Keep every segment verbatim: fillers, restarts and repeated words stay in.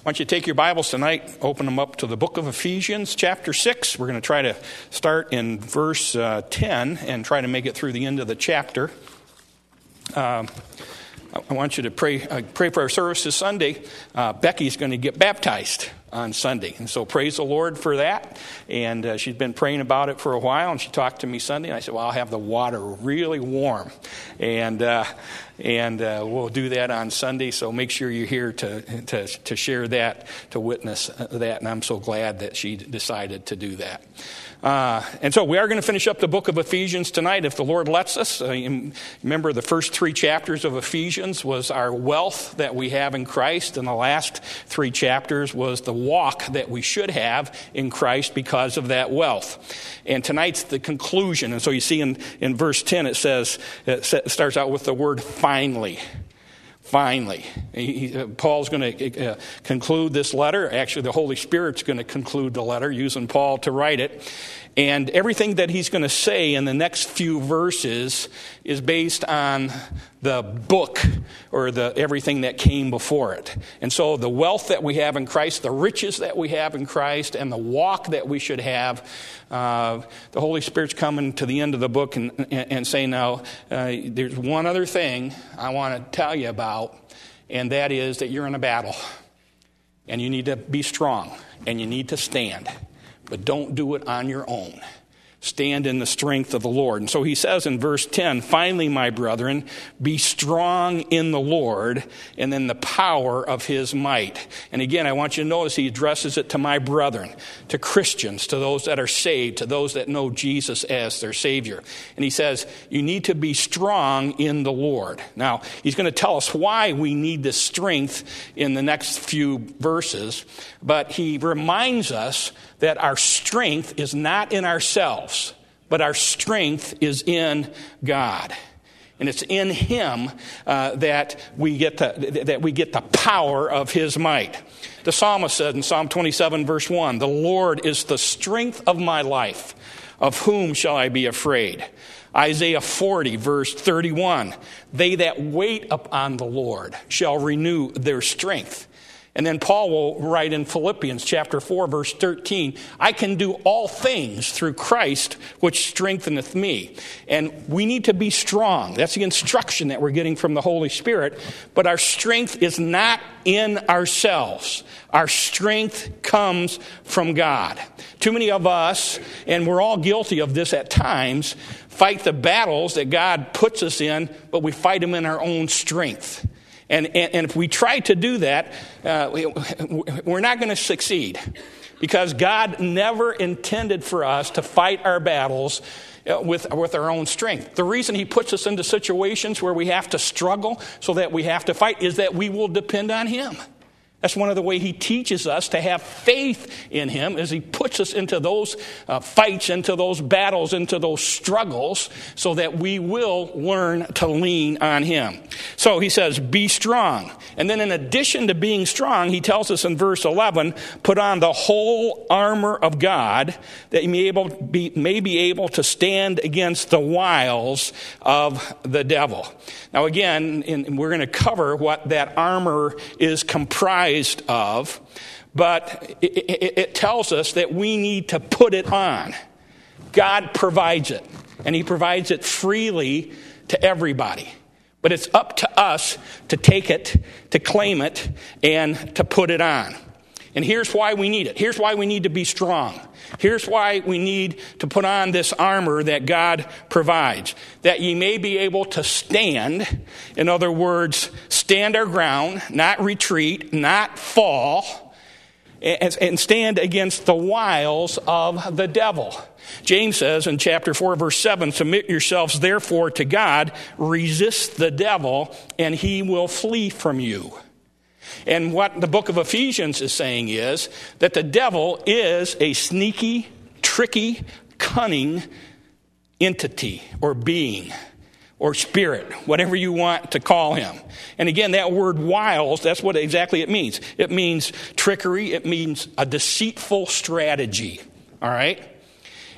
want you to take your Bibles tonight, open them up to the book of Ephesians, chapter six. We're going to try to start in verse uh, ten and try to make it through the end of the chapter. Um, I want you to pray uh, pray for our service this Sunday. Uh, Becky's going to get baptized on Sunday. And so praise the Lord for that. And uh, she's been praying about it for a while. And she talked to me Sunday. And I said, well, I'll have the water really warm. And uh, and uh, we'll do that on Sunday. So make sure you're here to, to, to share that, to witness that. And I'm so glad that she decided to do that. Uh, and so we are going to finish up the book of Ephesians tonight, if the Lord lets us. Uh, remember, the first three chapters of Ephesians was our wealth that we have in Christ, and the last three chapters was the walk that we should have in Christ because of that wealth. And tonight's the conclusion. And so you see in, in verse ten, it says, it starts out with the word finally. Finally, he, uh, Paul's going to uh, conclude this letter. Actually, the Holy Spirit's going to conclude the letter using Paul to write it. And everything that he's going to say in the next few verses is based on the book or the everything that came before it. And so the wealth that we have in Christ, the riches that we have in Christ, and the walk that we should have, uh, the Holy Spirit's coming to the end of the book and, and, and saying, now, uh, there's one other thing I want to tell you about, and that is that you're in a battle. And you need to be strong, and you need to stand. But don't do it on your own. Stand in the strength of the Lord. And so he says in verse ten, finally, my brethren, be strong in the Lord and in the power of his might. And again, I want you to notice he addresses it to my brethren, to Christians, to those that are saved, to those that know Jesus as their Savior. And he says, you need to be strong in the Lord. Now, he's going to tell us why we need this strength in the next few verses. But he reminds us that our strength is not in ourselves, but our strength is in God. And it's in him uh, that we get the, that we get the power of his might. The psalmist said in Psalm twenty-seven, verse one, the Lord is the strength of my life. Of whom shall I be afraid? Isaiah forty, verse thirty-one, they that wait upon the Lord shall renew their strength. And then Paul will write in Philippians chapter four, verse thirteen, I can do all things through Christ, which strengtheneth me. And we need to be strong. That's the instruction that we're getting from the Holy Spirit. But our strength is not in ourselves. Our strength comes from God. Too many of us, and we're all guilty of this at times, fight the battles that God puts us in, but we fight them in our own strength. And, and, and if we try to do that, uh, we, we're not going to succeed. Because God never intended for us to fight our battles with, with our own strength. The reason he puts us into situations where we have to struggle so that we have to fight is that we will depend on him. That's one of the ways he teaches us to have faith in him, is he puts us into those uh, fights, into those battles, into those struggles, so that we will learn to lean on him. So he says, be strong. And then in addition to being strong, he tells us in verse eleven, put on the whole armor of God, that you may, able be, may be able to stand against the wiles of the devil. Now again, in, we're going to cover what that armor is comprised of, but it, it, it tells us that we need to put it on. God provides it, and he provides it freely to everybody. But it's up to us to take it, to claim it, and to put it on. And here's why we need it. Here's why we need to be strong. Here's why we need to put on this armor that God provides. That ye may be able to stand. In other words, stand our ground, not retreat, not fall, and stand against the wiles of the devil. James says in chapter four, verse seven, submit yourselves therefore to God, resist the devil, and he will flee from you. And what the book of Ephesians is saying is that the devil is a sneaky, tricky, cunning entity or being or spirit, whatever you want to call him. And again, that word wiles, that's what exactly it means. It means trickery. It means a deceitful strategy. All right?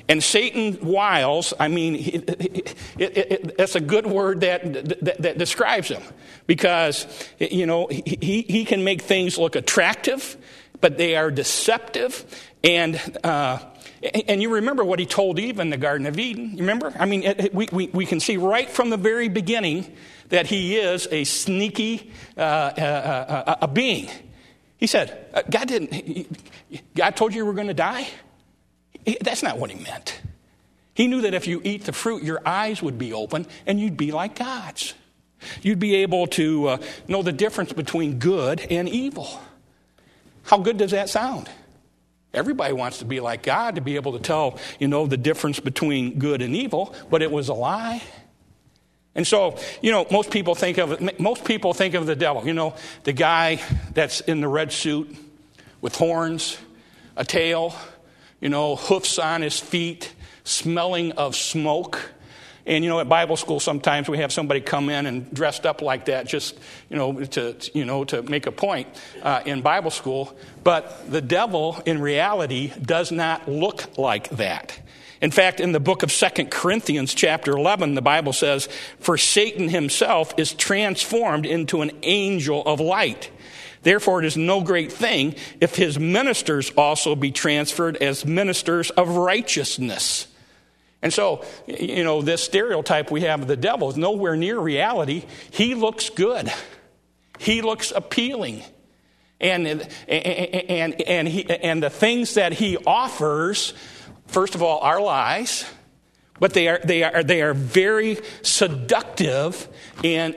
And Satan wiles, I mean, it, it, it, it, that's a good word that, that, that describes him. Because, you know, he, he can make things look attractive, but they are deceptive. And uh, and you remember what he told Eve in the Garden of Eden. You remember? I mean, it, it, we, we, we can see right from the very beginning that he is a sneaky uh, uh, uh, a being. He said, God didn't, God told you you were going to die? That's not what he meant. He knew that if you eat the fruit, your eyes would be open and you'd be like gods. You'd be able to uh, know the difference between good and evil. How good does that sound? Everybody wants to be like God, to be able to tell, you know, the difference between good and evil, but it was a lie. And so, you know, most people think of most people think of the devil, you know, the guy that's in the red suit with horns, a tail, you know, hoofs on his feet, smelling of smoke. And, you know, at Bible school sometimes we have somebody come in and dressed up like that just, you know, to, you know, to make a point uh, in Bible school. But the devil, in reality, does not look like that. In fact, in the book of Second Corinthians chapter eleven, the Bible says, "For Satan himself is transformed into an angel of light. Therefore, it is no great thing if his ministers also be transferred as ministers of righteousness." And so, you know, this stereotype we have of the devil is nowhere near reality. He looks good. He looks appealing. And, and, and, and, he, and the things that he offers, first of all, are lies. But they are they are they are very seductive in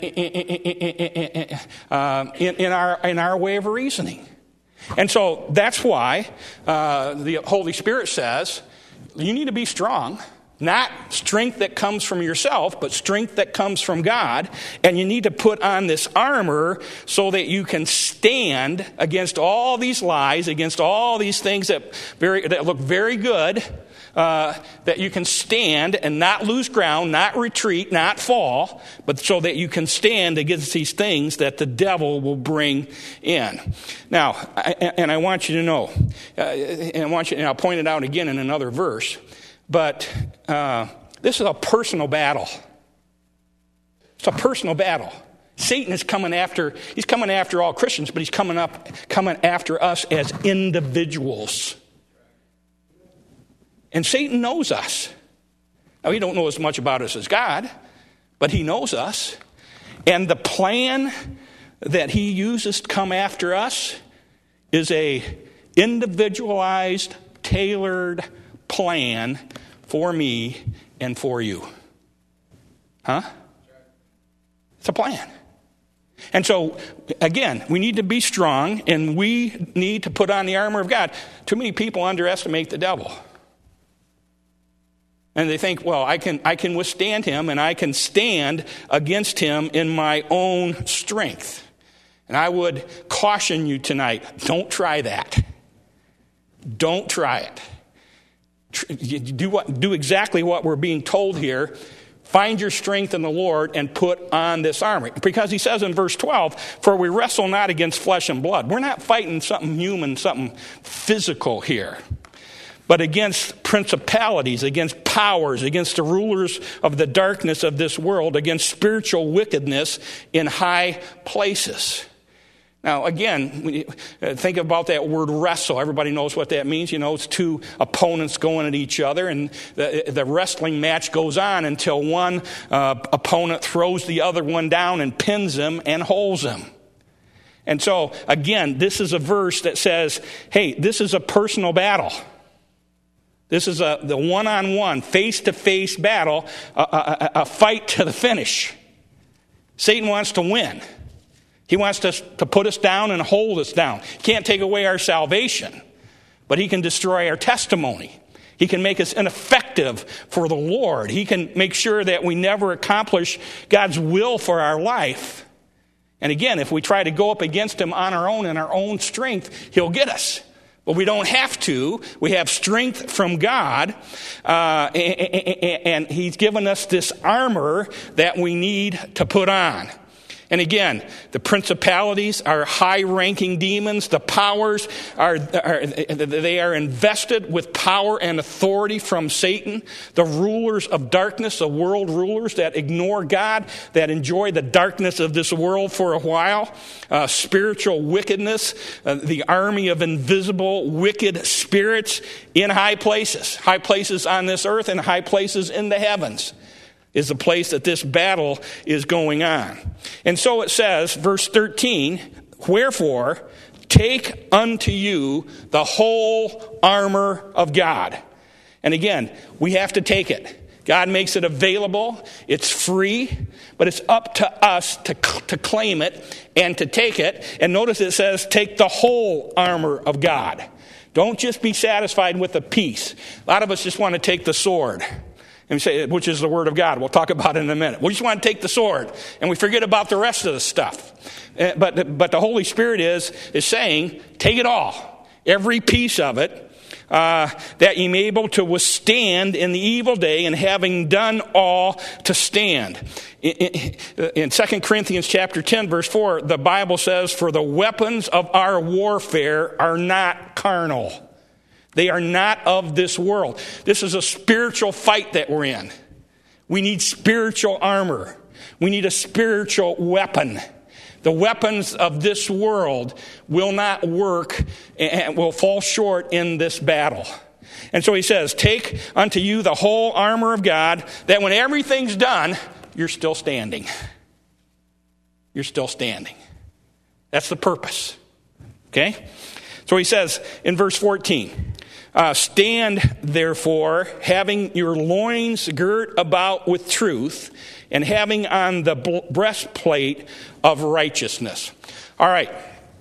in, uh, in, in our in our way of reasoning, and so that's why uh, the Holy Spirit says you need to be strong, not strength that comes from yourself, but strength that comes from God, and you need to put on this armor so that you can stand against all these lies, against all these things that very that look very good. Uh, that you can stand and not lose ground, not retreat, not fall, but so that you can stand against these things that the devil will bring in. Now, I, and I want you to know, uh, and I want you, and I'll point it out again in another verse, but uh, this is a personal battle. It's a personal battle. Satan is coming after, he's coming after all Christians, but he's coming up, coming after us as individuals. And Satan knows us. Now, he don't know as much about us as God, but he knows us. And the plan that he uses to come after us is a individualized, tailored plan for me and for you. Huh? It's a plan. And so, again, we need to be strong, and we need to put on the armor of God. Too many people underestimate the devil. And they think, well, I can I can withstand him and I can stand against him in my own strength. And I would caution you tonight, don't try that. Don't try it. Do what do exactly what we're being told here. Find your strength in the Lord and put on this armor. Because he says in verse twelve, "For we wrestle not against flesh and blood." We're not fighting something human, something physical here, but against principalities, against powers, against the rulers of the darkness of this world, against spiritual wickedness in high places. Now, again, when you think about that word wrestle. Everybody knows what that means. You know, it's two opponents going at each other, and the, the wrestling match goes on until one uh, opponent throws the other one down and pins him and holds him. And so, again, this is a verse that says, hey, this is a personal battle. This is a the one-on-one, face-to-face battle, a, a, a fight to the finish. Satan wants to win. He wants to, to put us down and hold us down. He can't take away our salvation, but he can destroy our testimony. He can make us ineffective for the Lord. He can make sure that we never accomplish God's will for our life. And again, if we try to go up against him on our own in our own strength, he'll get us. But we don't have to. We have strength from God, uh, and, and he's given us this armor that we need to put on. And again, the principalities are high-ranking demons. The powers are, are they are invested with power and authority from Satan. The rulers of darkness, the world rulers that ignore God, that enjoy the darkness of this world for a while. Uh, spiritual wickedness, uh, the army of invisible wicked spirits in high places. High places on this earth and high places in the heavens is the place that this battle is going on. And so it says, verse thirteen, wherefore, take unto you the whole armor of God. And again, we have to take it. God makes it available. It's free, but it's up to us to, to claim it and to take it. And notice it says, take the whole armor of God. Don't just be satisfied with a piece. A lot of us just want to take the sword. And we say, which is the word of God. We'll talk about it in a minute. We just want to take the sword, and we forget about the rest of the stuff. Uh, but, but the Holy Spirit is, is saying, take it all, every piece of it, uh, that ye may be able to withstand in the evil day, and having done all, to stand. In, in, in Second Corinthians chapter ten, verse four, the Bible says, for the weapons of our warfare are not carnal. They are not of this world. This is a spiritual fight that we're in. We need spiritual armor. We need a spiritual weapon. The weapons of this world will not work and will fall short in this battle. And so he says, take unto you the whole armor of God, that when everything's done, you're still standing. You're still standing. That's the purpose. Okay? So he says in verse fourteen, uh, stand therefore, having your loins girt about with truth, and having on the breastplate of righteousness. All right.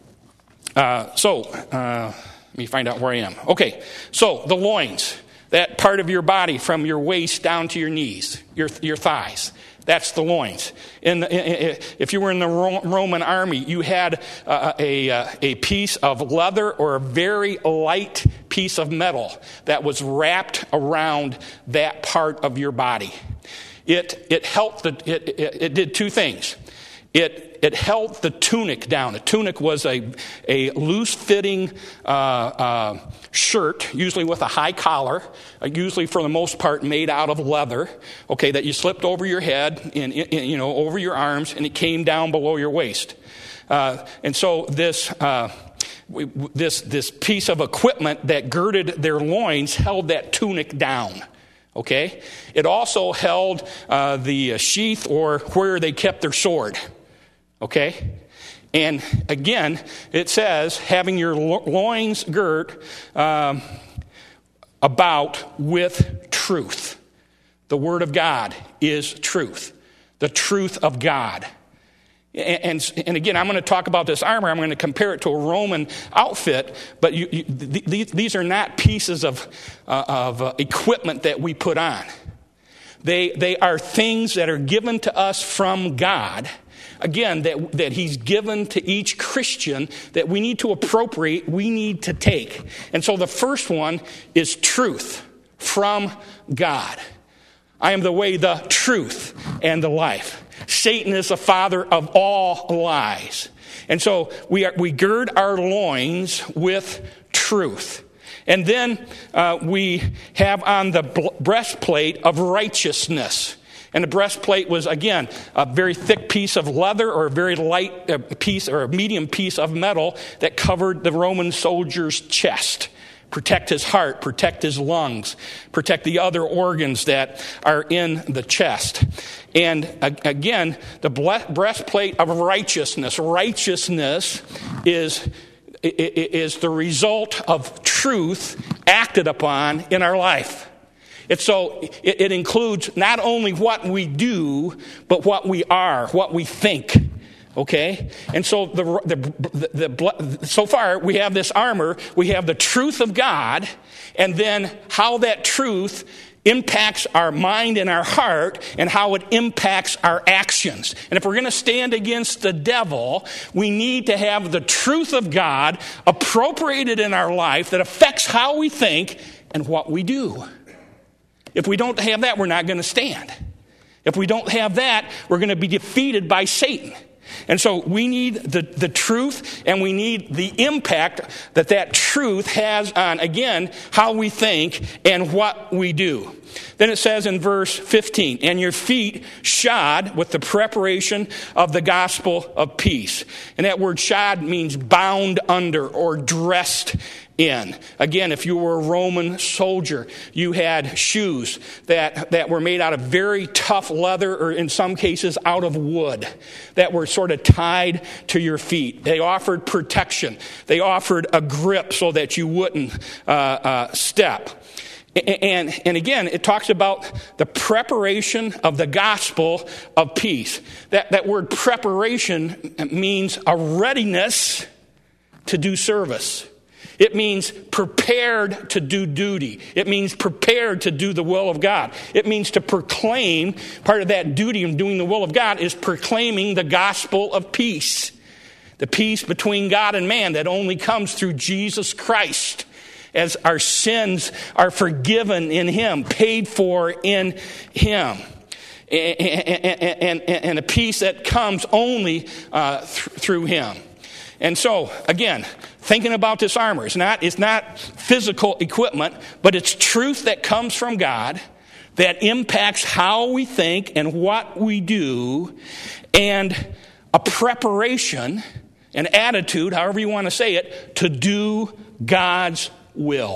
Uh, so, uh, let me find out where I am. Okay. So, the loins, that part of your body from your waist down to your knees, your your thighs. That's the loins. In the, if you were in the Roman army, you had uh, a, a piece of leather or a very light piece of metal that was wrapped around that part of your body. It it helped. The, it, it it did two things. It it held the tunic down. A tunic was a a loose fitting uh, uh, shirt, usually with a high collar, uh, usually for the most part made out of leather. Okay, that you slipped over your head, and you know over your arms, and it came down below your waist. Uh, and so this. Uh, this this piece of equipment that girded their loins held that tunic down. Okay? It also held uh, the sheath or where they kept their sword. Okay? And again, it says, having your loins girt um, about with truth. The Word of God is truth. The truth of God. And, and again, I'm going to talk about this armor. I'm going to compare it to a Roman outfit, but you, you, th- these are not pieces of, uh, of uh, equipment that we put on. They, they are things that are given to us from God, again, that, that He's given to each Christian that we need to appropriate, we need to take. And so the first one is truth from God. I am the way, the truth, and the life. Satan is the father of all lies. And so we are, we gird our loins with truth. And then uh, we have on the breastplate of righteousness. And the breastplate was, again, a very thick piece of leather or a very light piece or a medium piece of metal that covered the Roman soldier's chest. Protect his heart, protect his lungs, protect the other organs that are in the chest. And again, the breastplate of righteousness. Righteousness is, is the result of truth acted upon in our life. It's so it, it includes not only what we do, but what we are, what we think. Okay, and so the, the the the so far we have this armor, we have the truth of God, and then how that truth impacts our mind and our heart, and how it impacts our actions. And if we're going to stand against the devil, we need to have the truth of God appropriated in our life that affects how we think and what we do. If we don't have that, we're not going to stand. If we don't have that, we're going to be defeated by Satan. And so we need the, the truth, and we need the impact that that truth has on, again, how we think and what we do. Then it says in verse fifteen, and your feet shod with the preparation of the gospel of peace. And that word shod means bound under or dressed in. Again, if you were a Roman soldier, you had shoes that, that were made out of very tough leather, or in some cases out of wood, that were sort of tied to your feet. They offered protection. They offered a grip so that you wouldn't uh, uh, step. And, and again, it talks about the preparation of the gospel of peace. That, that word preparation means a readiness to do service. It means prepared to do duty. It means prepared to do the will of God. It means to proclaim. Part of that duty of doing the will of God is proclaiming the gospel of peace. The peace between God and man that only comes through Jesus Christ, as our sins are forgiven in Him, paid for in Him. And, and, and, and a peace that comes only uh, th- through Him. And so, again, thinking about this armor, it's not, it's not physical equipment, but it's truth that comes from God that impacts how we think and what we do, and a preparation, an attitude, however you want to say it, to do God's will.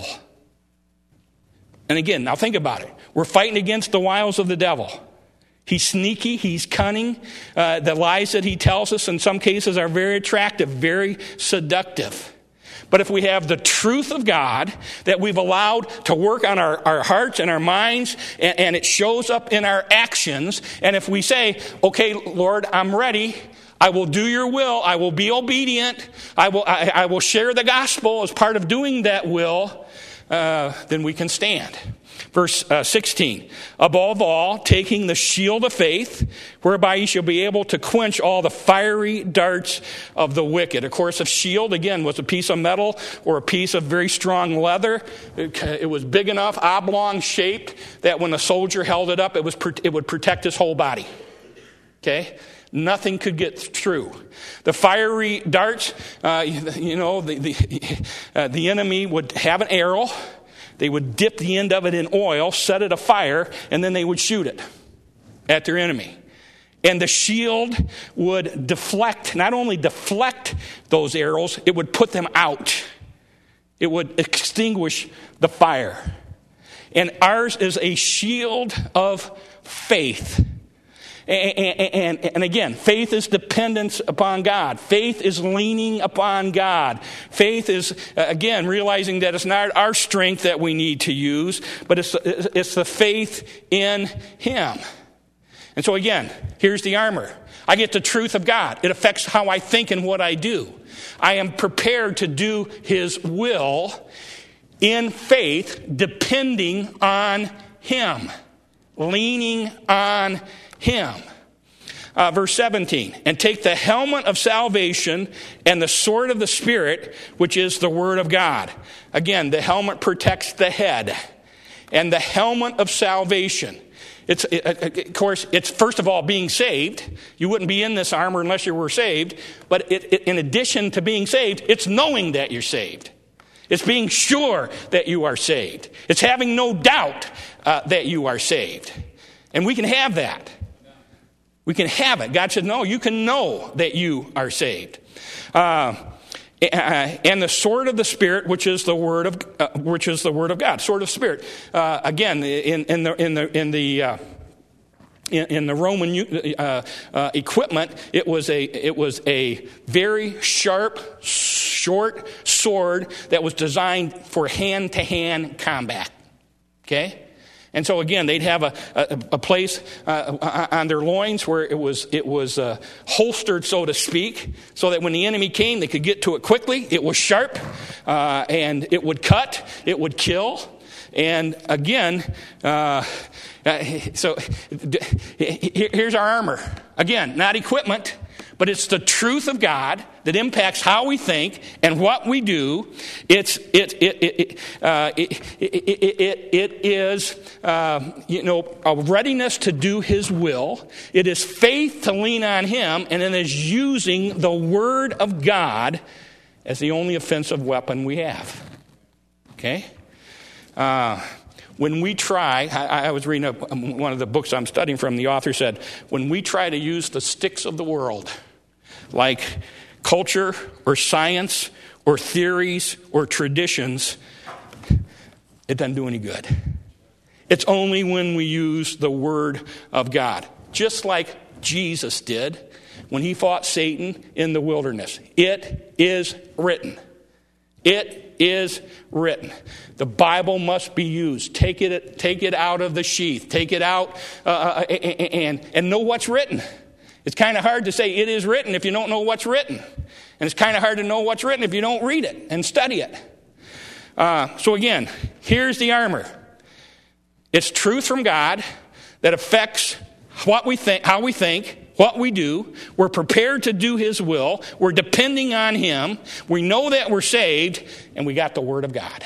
And again, now think about it. We're fighting against the wiles of the devil. He's sneaky, he's cunning. Uh, the lies that he tells us in some cases are very attractive, very seductive. But if we have the truth of God that we've allowed to work on our, our hearts and our minds, and, and it shows up in our actions, and if we say, okay, Lord, I'm ready, I will do your will, I will be obedient, I will, I, I will share the gospel as part of doing that will, uh, then we can stand. Verse uh, sixteen, above all, taking the shield of faith, whereby you shall be able to quench all the fiery darts of the wicked. Of course, a shield, again, was a piece of metal or a piece of very strong leather. It, it was big enough, oblong shaped, that when a soldier held it up, it was it would protect his whole body. Okay? Nothing could get through. The fiery darts, uh, you know, the the, uh, the enemy would have an arrow. They would dip the end of it in oil, set it afire, and then they would shoot it at their enemy. And the shield would deflect, not only deflect those arrows, it would put them out. It would extinguish the fire. And ours is a shield of faith. And, and, and again, faith is dependence upon God. Faith is leaning upon God. Faith is, again, realizing that it's not our strength that we need to use, but it's, it's the faith in Him. And so again, here's the armor. I get the truth of God. It affects how I think and what I do. I am prepared to do His will in faith, depending on Him, leaning on Him. Uh, verse seventeen, and take the helmet of salvation and the sword of the Spirit, which is the word of God. Again, the helmet protects the head. And the helmet of salvation. It's, it, of course, it's first of all being saved. You wouldn't be in this armor unless you were saved. But it, it, in addition to being saved, it's knowing that you're saved. It's being sure that you are saved. It's having no doubt uh, that you are saved. And we can have that. We can have it. God said, no, you can know that you are saved. Uh, and the sword of the Spirit, which is the word of, uh, which is the word of God. Sword of Spirit. Uh, again, in, in the in the in the uh, in, in the Roman uh, uh, equipment, it was a it was a very sharp, short sword that was designed for hand-to-hand combat. Okay. And so again, they'd have a, a, a place uh, on their loins where it was it was uh, holstered, so to speak, so that when the enemy came, they could get to it quickly. It was sharp, uh, and it would cut, it would kill. And again, uh, so here's our armor. Again, not equipment, but it's the truth of God that impacts how we think and what we do. It's it it it uh, it, it, it, it, it is uh, you know a readiness to do His will. It is faith to lean on Him, and it is using the Word of God as the only offensive weapon we have. Okay. Uh, When we try, I, I was reading a, one of the books I'm studying from, the author said, when we try to use the sticks of the world, like culture or science or theories or traditions, it doesn't do any good. It's only when we use the Word of God, just like Jesus did when he fought Satan in the wilderness. It is written. It is written. The Bible must be used. Take it, take it out of the sheath. Take it out uh, and, and know what's written. It's kind of hard to say it is written if you don't know what's written. And it's kind of hard to know what's written if you don't read it and study it. Uh, so again, here's the armor. It's truth from God that affects what we think, how we think, what we do. We're prepared to do His will. We're depending on Him. We know that we're saved, and we got the Word of God.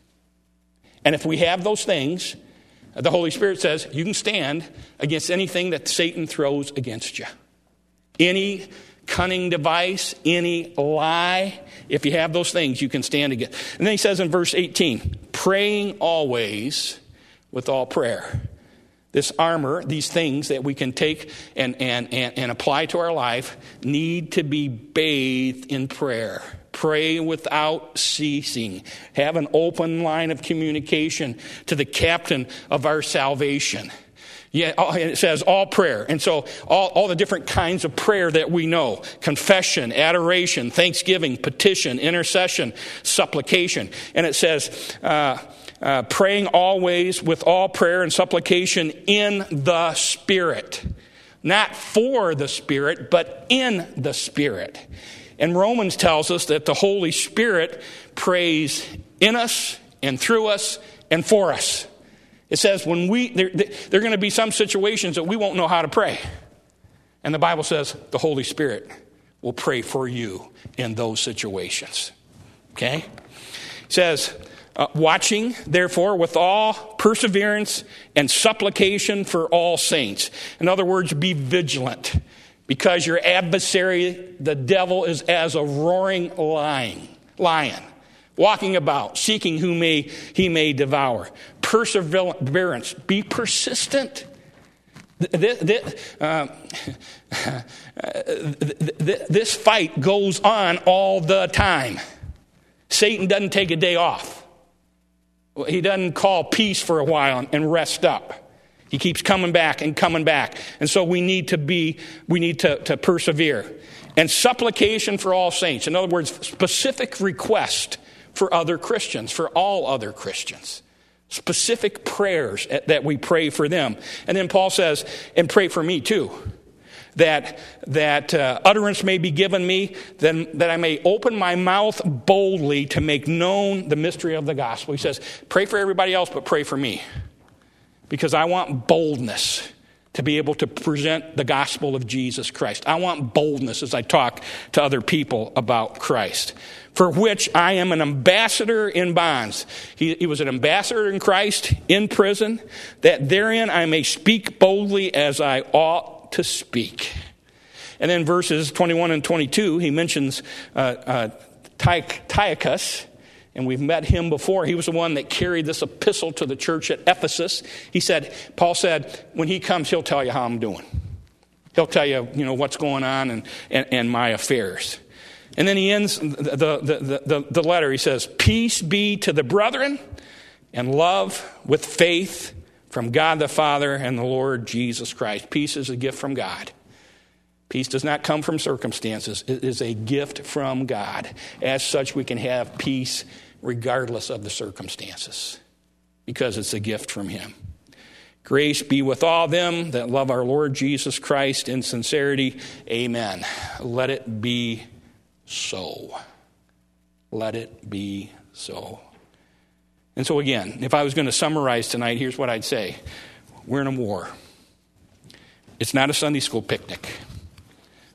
And if we have those things, the Holy Spirit says you can stand against anything that Satan throws against you. Any cunning device, any lie, if you have those things, you can stand against. And then he says in verse eighteen, praying always with all prayer. This armor, these things that we can take and, and, and, and apply to our life, need to be bathed in prayer. Pray without ceasing. Have an open line of communication to the captain of our salvation. Yeah, it says all prayer. And so all, all the different kinds of prayer that we know. Confession, adoration, thanksgiving, petition, intercession, supplication. And it says... Uh, Uh, praying always with all prayer and supplication in the Spirit. Not for the Spirit, but in the Spirit. And Romans tells us that the Holy Spirit prays in us and through us and for us. It says when we there, there are going to be some situations that we won't know how to pray. And the Bible says the Holy Spirit will pray for you in those situations. Okay? It says... Uh, watching, therefore, with all perseverance and supplication for all saints. In other words, be vigilant, because your adversary, the devil, is as a roaring lion, lion, walking about, seeking who may he may devour. Perseverance, be persistent. This, this, uh, this fight goes on all the time. Satan doesn't take a day off. He doesn't call peace for a while and rest up. He keeps coming back and coming back. And so we need to be, we need to, to persevere. And supplication for all saints. In other words, specific request for other Christians, for all other Christians. Specific prayers that we pray for them. And then Paul says, and pray for me too. That that uh, utterance may be given me, then that I may open my mouth boldly to make known the mystery of the gospel. He says, pray for everybody else, but pray for me. Because I want boldness to be able to present the gospel of Jesus Christ. I want boldness as I talk to other people about Christ. For which I am an ambassador in bonds. He, he was an ambassador in Christ in prison, that therein I may speak boldly as I ought to speak. And then verses twenty-one and twenty-two, he mentions uh, uh, Tychicus, and we've met him before. He was the one that carried this epistle to the church at Ephesus. He said, Paul said, when he comes, he'll tell you how I'm doing. He'll tell you, you know, what's going on and, and, and my affairs. And then he ends the, the, the, the letter. He says, peace be to the brethren and love with faith from God the Father and the Lord Jesus Christ. Peace is a gift from God. Peace does not come from circumstances. It is a gift from God. As such, we can have peace regardless of the circumstances, because it's a gift from Him. Grace be with all them that love our Lord Jesus Christ in sincerity. Amen. Let it be so. Let it be so. And so again, if I was going to summarize tonight, here's what I'd say. We're in a war. It's not a Sunday school picnic.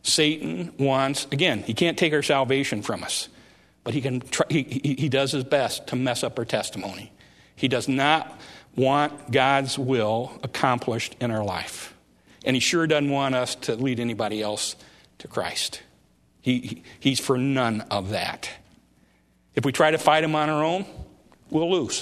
Satan wants, again, he can't take our salvation from us, but he can. Try, he, he, he does his best to mess up our testimony. He does not want God's will accomplished in our life. And he sure doesn't want us to lead anybody else to Christ. He, he He's for none of that. If we try to fight him on our own, we'll lose.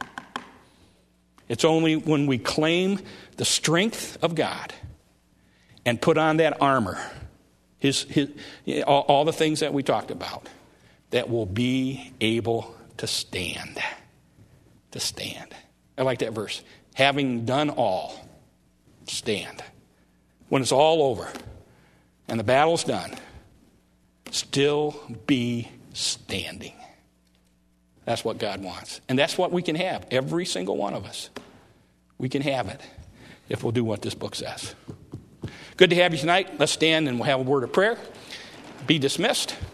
It's only when we claim the strength of God and put on that armor, his, his, all, all the things that we talked about, that we'll be able to stand. To stand. I like that verse. Having done all, stand. When it's all over and the battle's done, still be standing. That's what God wants. And that's what we can have, every single one of us. We can have it if we'll do what this book says. Good to have you tonight. Let's stand and we'll have a word of prayer. Be dismissed.